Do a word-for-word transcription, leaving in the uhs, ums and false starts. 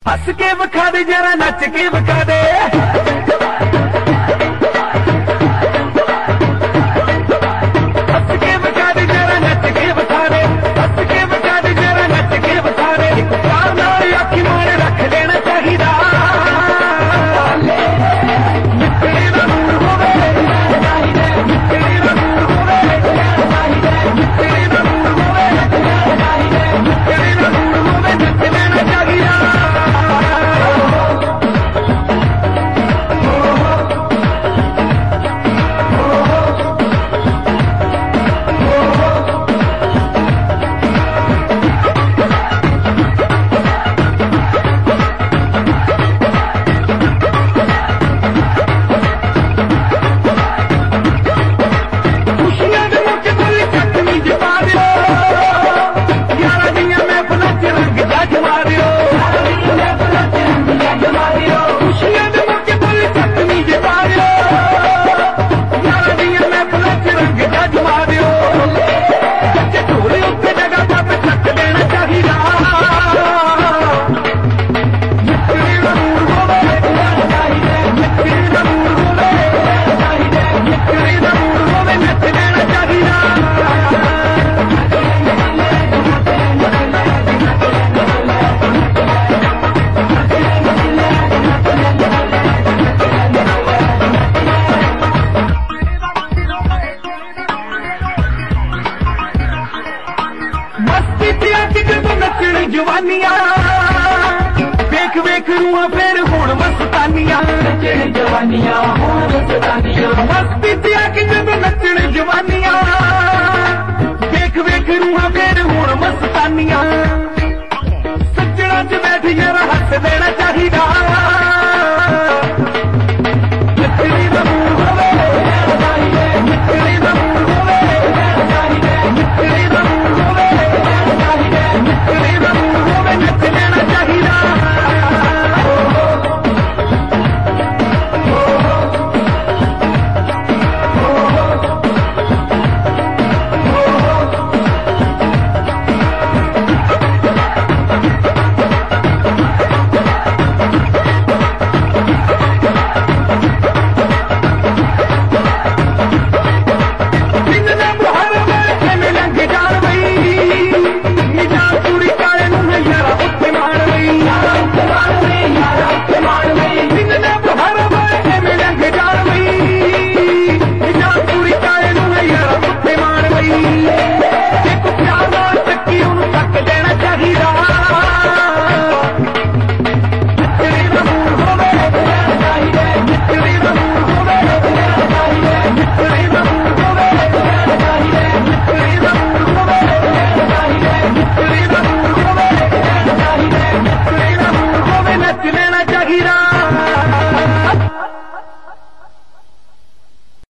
हस के विखा दे जरा नच के विखा दे हस के विखा दे जरा नच के विखा दे हस के विखा दे जरा नच के विखा दे प्यार नाल अखी मार रख लेना चाहिदा मिट्टी दा नूर होवे मिट्टी दा नूर होवे मिट्टी दा नूर होवे मिट्टी दा नूर होवे नच लेना चाहिदा जवानियां वेख वेख रूहां फिर हुण मस्तानियां नचण जवानियां हुण मस्तानियां मस्ती ते आके जदों नचण जवानियां वेख वेख रूहां फिर हुण मस्तानियां